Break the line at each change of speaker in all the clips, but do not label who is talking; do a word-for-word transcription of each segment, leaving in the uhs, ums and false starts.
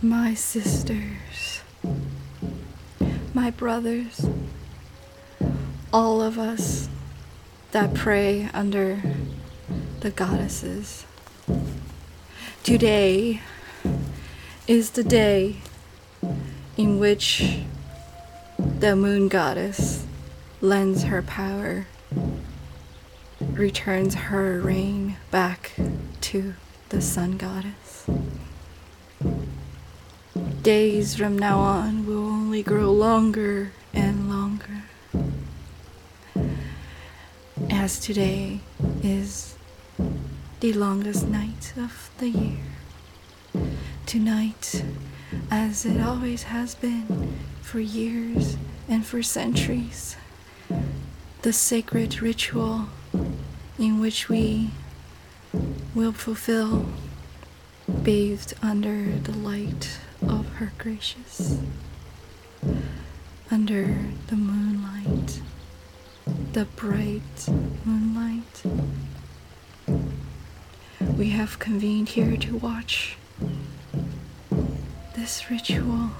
my sisters, my brothers, all of us that pray under the goddesses. Today is the day in which the moon goddess lends her power, returns her reign back to the sun goddess. Days from now on will only grow longer and longer, as today is the longest night of the year. Tonight, as it always has been for years and for centuries, the sacred ritual in which we will fulfill, bathed under the light of her gracious, under the moonlight, the bright moonlight. We have convened here to watch this ritual,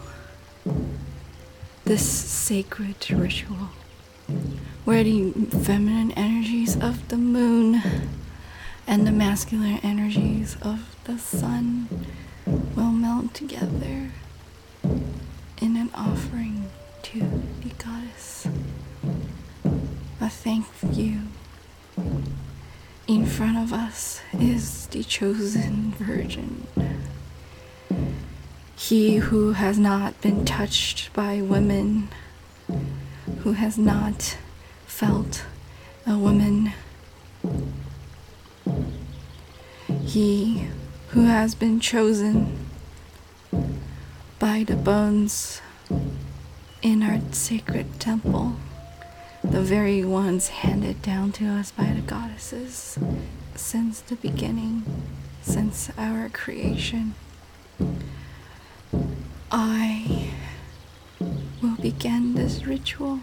this sacred ritual, where the feminine energies of the moon and the masculine energies of the sun will melt together in an offering to the goddess. A thank you. In front of us is the chosen virgin, he who has not been touched by women, who has not felt a woman, he who has been chosen by the bones in our sacred temple, the very ones handed down to us by the goddesses since the beginning, since our creation. I will begin this ritual.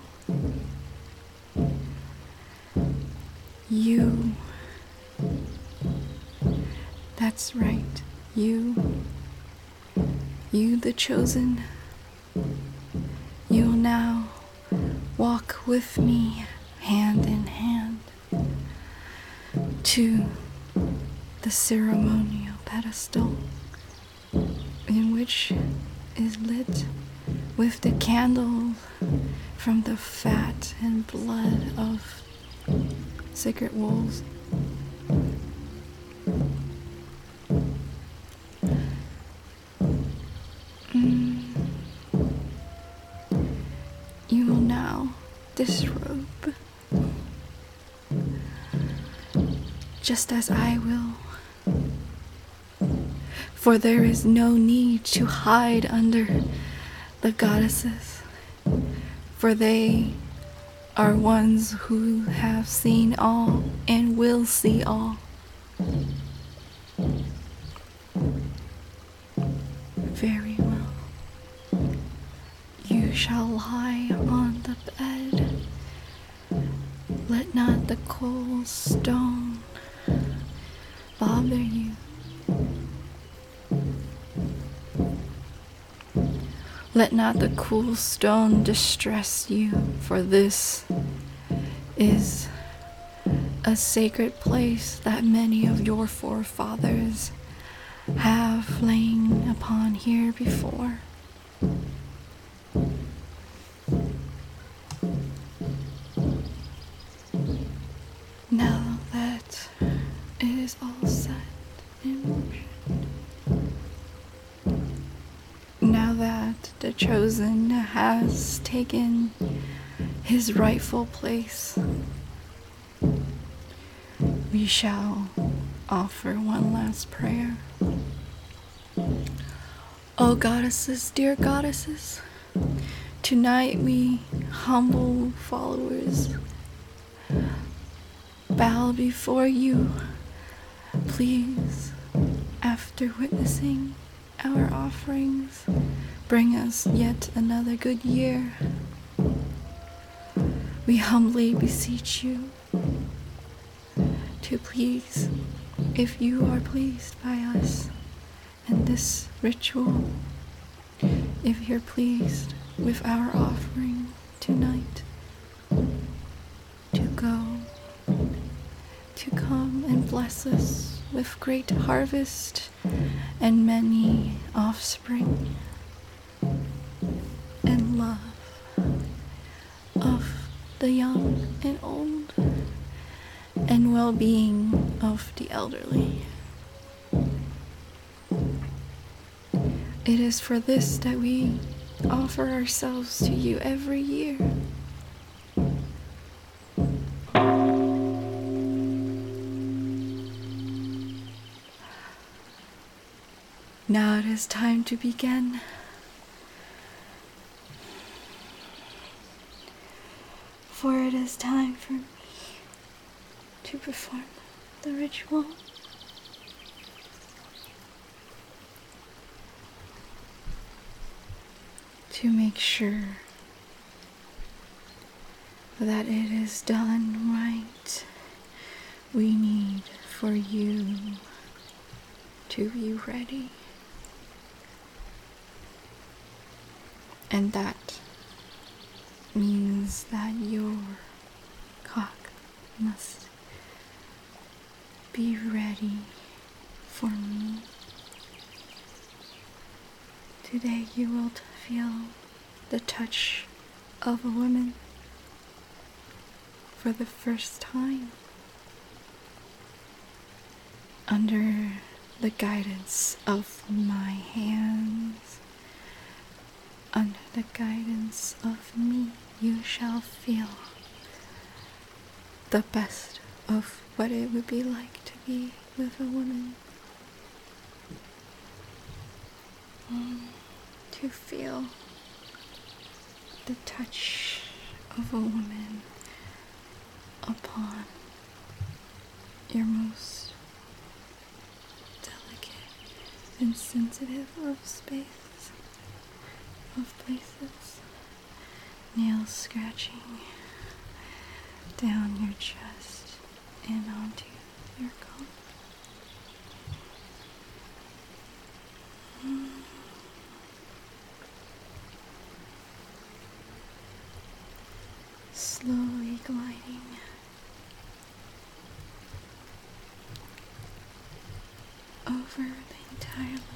You, that's right, you, you the chosen, you'll now walk with me hand in hand to the ceremonial pedestal in which is lit with the candles from the fat and blood of sacred wolves. Mm. You will now disrobe, just as I will. For there is no need to hide under the goddesses, for they are ones who have seen all and will see all. Very well. You shall lie on the bed. Let not the cold stone bother you. Let not the cool stone distress you, for this is a sacred place that many of your forefathers have lain upon here before. Now that it is all set in motion, now that the chosen has taken his rightful place, we shall offer one last prayer. O goddesses, dear goddesses, tonight we humble followers bow before you. Please, after witnessing our offerings, bring us yet another good year. We humbly beseech you to please, if you are pleased by us and this ritual, if you're pleased with our offering tonight, to go, to come and bless us with great harvest and many offspring and love of the young and old and well-being of the elderly. It is for this that we offer ourselves to you every year. Now it is time to begin. For it is time for me to perform the ritual. To make sure that it is done right, we need for you to be ready. And that means that your cock must be ready for me. Today you will feel the touch of a woman for the first time under the guidance of my hands. Under the guidance of me, you shall feel the best of what it would be like to be with a woman. Mm, to feel the touch of a woman upon your most delicate and sensitive of space. Of places, nails scratching down your chest and onto your coat. Mm. Slowly gliding over the entire length.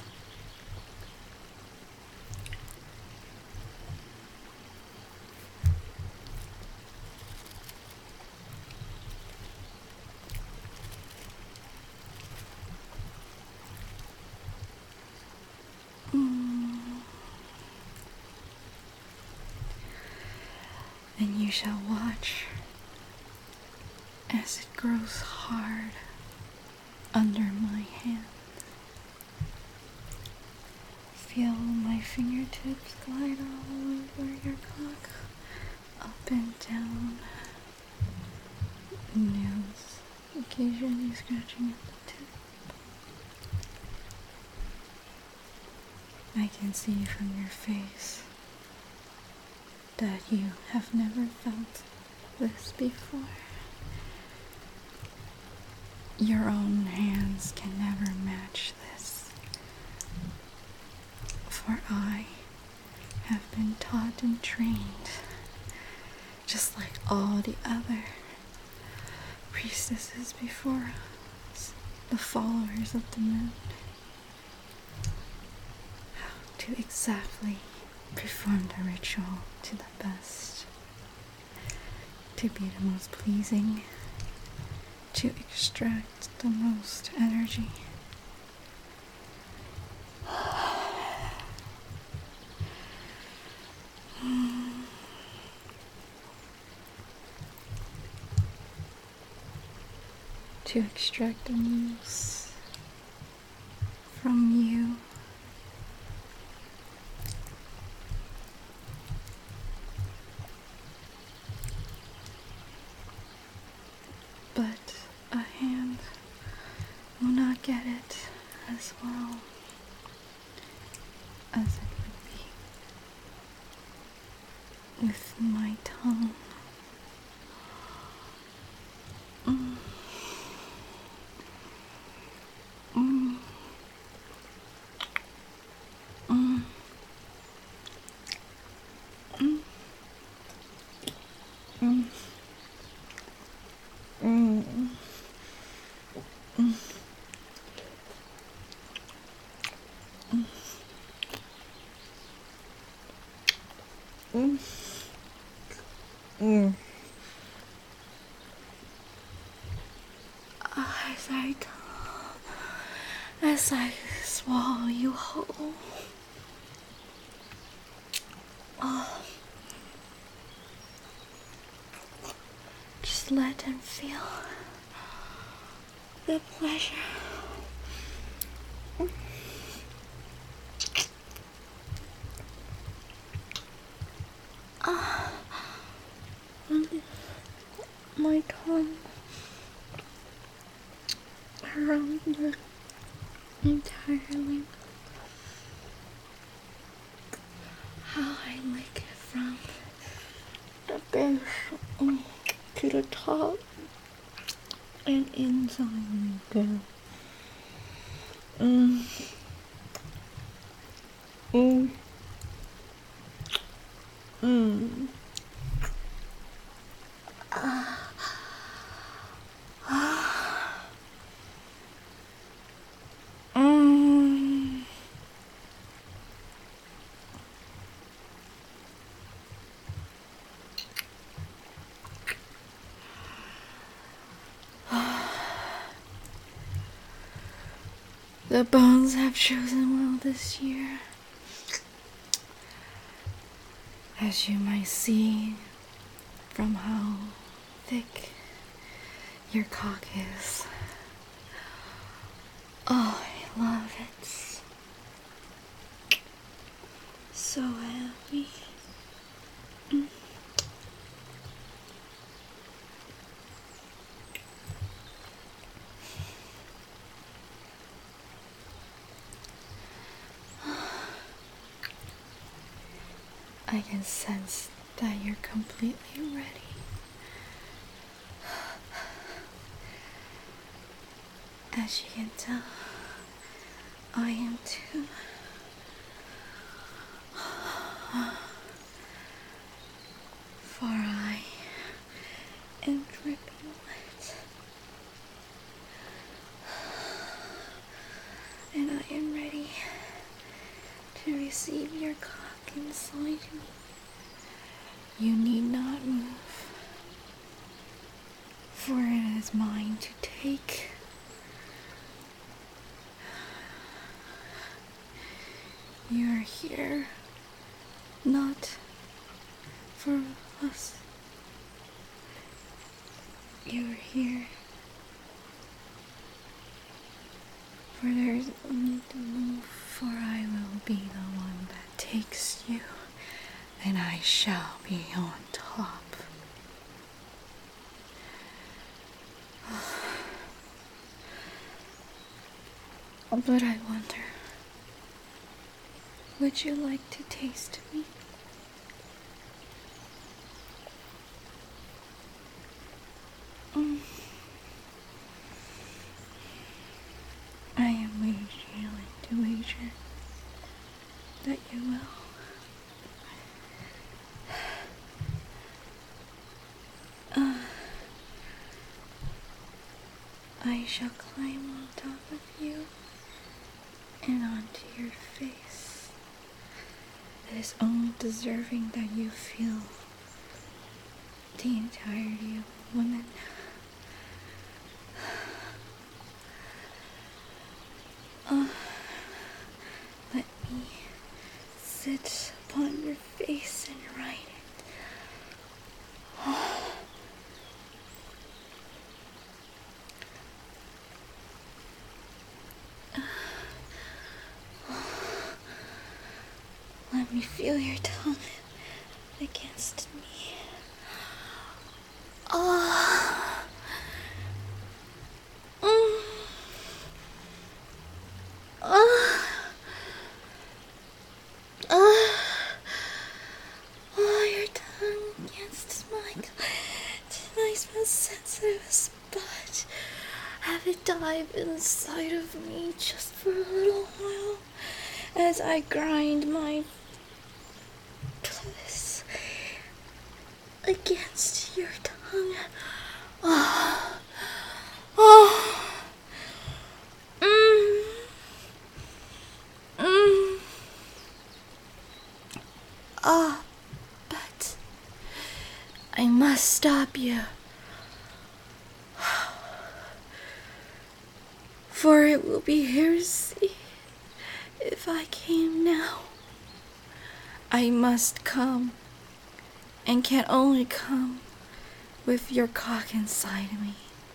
And you shall watch as it grows hard under my hand. Feel my fingertips glide all over your cock, up and down. Nails occasionally scratching at the tip. I can see from your face that you have never felt this before. Your own hands can never match this, for I have been taught and trained, just like all the other priestesses before us, the followers of the moon, how to exactly perform the ritual to the best, to be the most pleasing, to extract the most energy. To extract the most from you. But a hand will not get it as well as it would be with my tongue. Mm. Mm. Mm. as I as I swallow you whole. Oh, just let them feel the pleasure. Ah, my tongue around the entirely. How I lick it from the base to the top and inside again. Mm. Mm. Mm. Ah. Ah. Mm. The bones have chosen well this year. As you might see from how thick your cock is. Oh, I love it. So happy. Mm. I can sense that you're completely ready. As you can tell, I am too. For I am dripping wet. And I am ready to receive your cock inside me. You need not move, for it is mine to take. You are here, not for us. You are here, for there is no need to move, for I will be the one that takes you, and I shall be on top. But I wonder, would you like to taste me? Mm. I am willing to wager that you will. Uh, I shall climb on top of you and onto your face. It is only deserving that you feel the entirety of a woman. Uh, let me sit upon your face and write it. Let me feel your tongue against me. Oh. Mm. Oh. Oh. Oh, your tongue against my nice most sensitive spot. Have it dive inside of me just for a little while as I grind my clitoris against your tongue. Oh. Oh. Mm. Mm. Ah, oh, but I must stop you. for it will be heresy if I came now. I must come, and can only come with your cock inside me.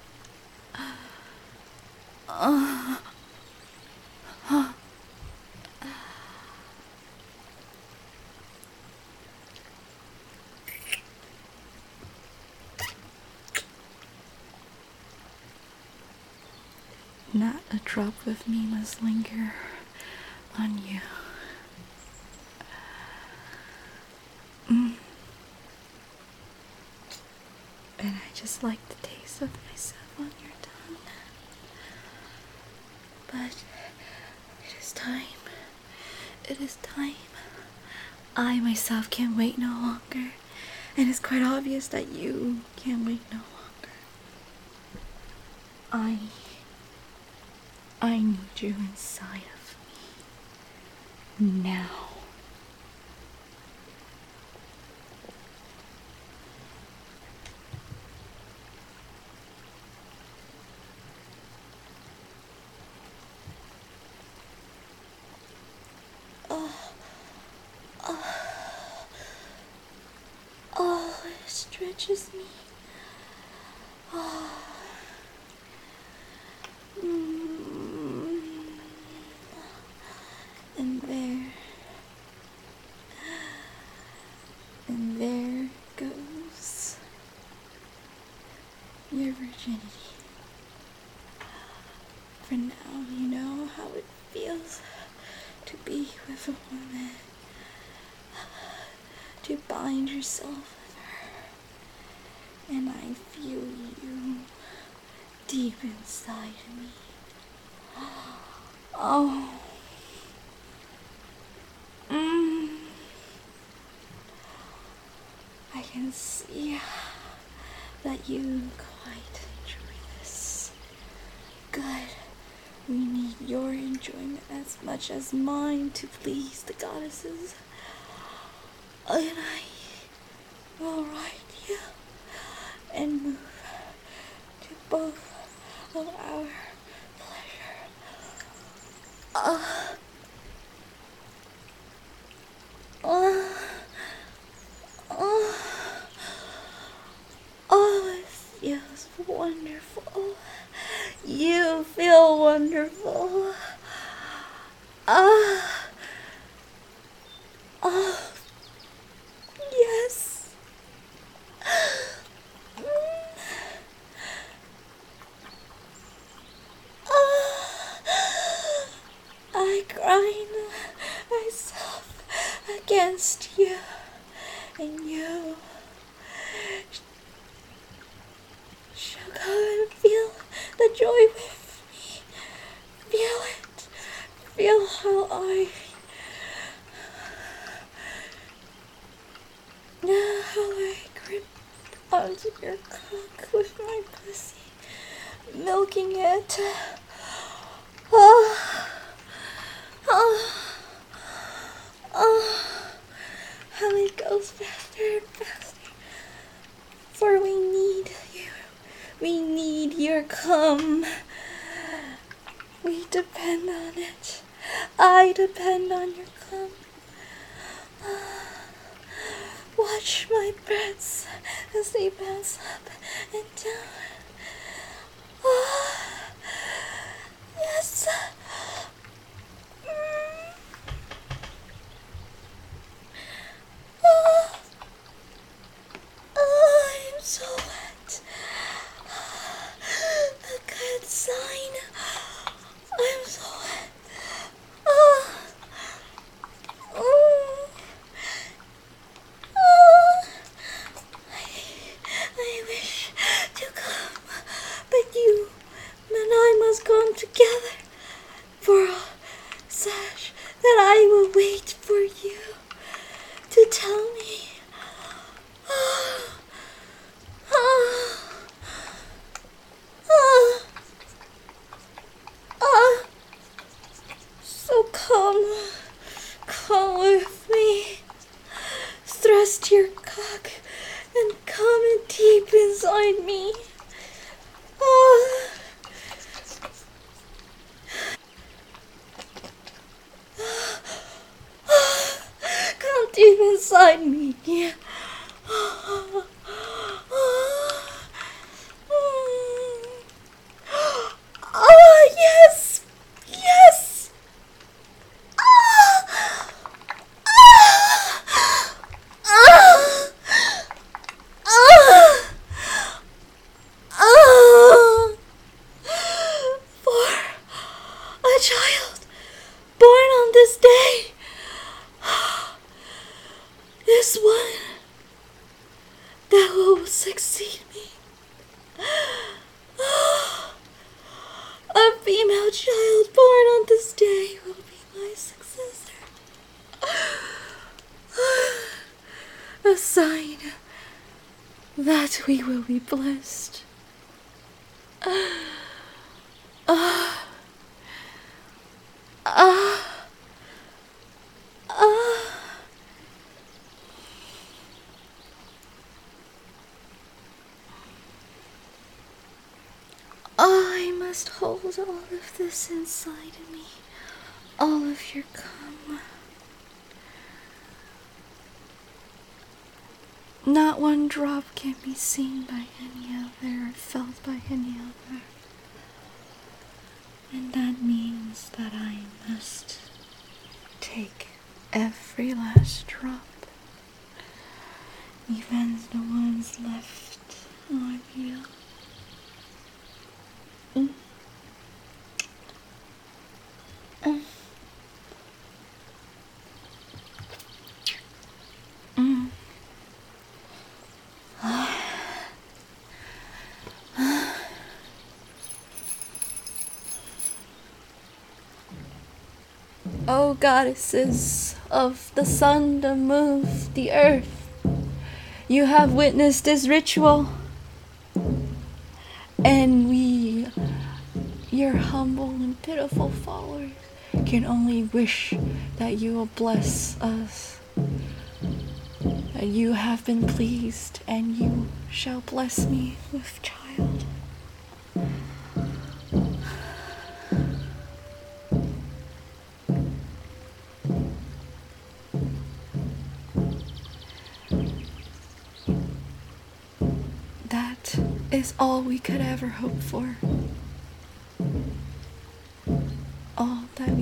Uh, uh. Not a drop of me must linger on you. Mm. And I just like the taste of myself on your tongue. But it is time. It is time. I myself can't wait no longer. And it's quite obvious that you can't wait no longer. I... I need you inside of me. Now. Oh, oh, oh, it stretches me. Oh. Mm. And there, and there goes your virginity. For now, you know how it feels to be with a woman, to bind yourself with her, and I feel you deep inside of me. Oh. Mm. I can see that you quite enjoy this. Good. We need your enjoyment as much as mine to please the goddesses. And I will ride you and move to both of our pleasure. Uh, uh, uh, oh, it feels wonderful. You feel wonderful. Ah. Uh, oh. Yes. Mm. Oh. I grind myself against you, and you shall come and feel the joy with me. Feel it. Feel how I how I grip onto your cock with my pussy, milking it. Oh, oh, oh, how it goes faster and faster. For we need you. We need your cum. We depend on it. I depend on your cum. Watch my breaths as they bounce up and down. Oh, yes. Mm. Oh, oh, I'm so wet. A good sign. I'm so wet. Oh. Oh. Oh. I, I wish to come child born on this day will be my successor. A sign that we will be blessed. Ah. Ah. Ah. I must hold all of this inside of me. All of your cum. Not one drop can be seen by any other or felt by any other. And that means that I must take every last drop, even the ones left on you. Mm. Mm. Mm. O goddesses of the sun, the moon, the earth, you have witnessed this ritual, and we, your humble and pitiful followers, can only wish that you will bless us, that you have been pleased, and you shall bless me with child. That is all we could ever hope for. All that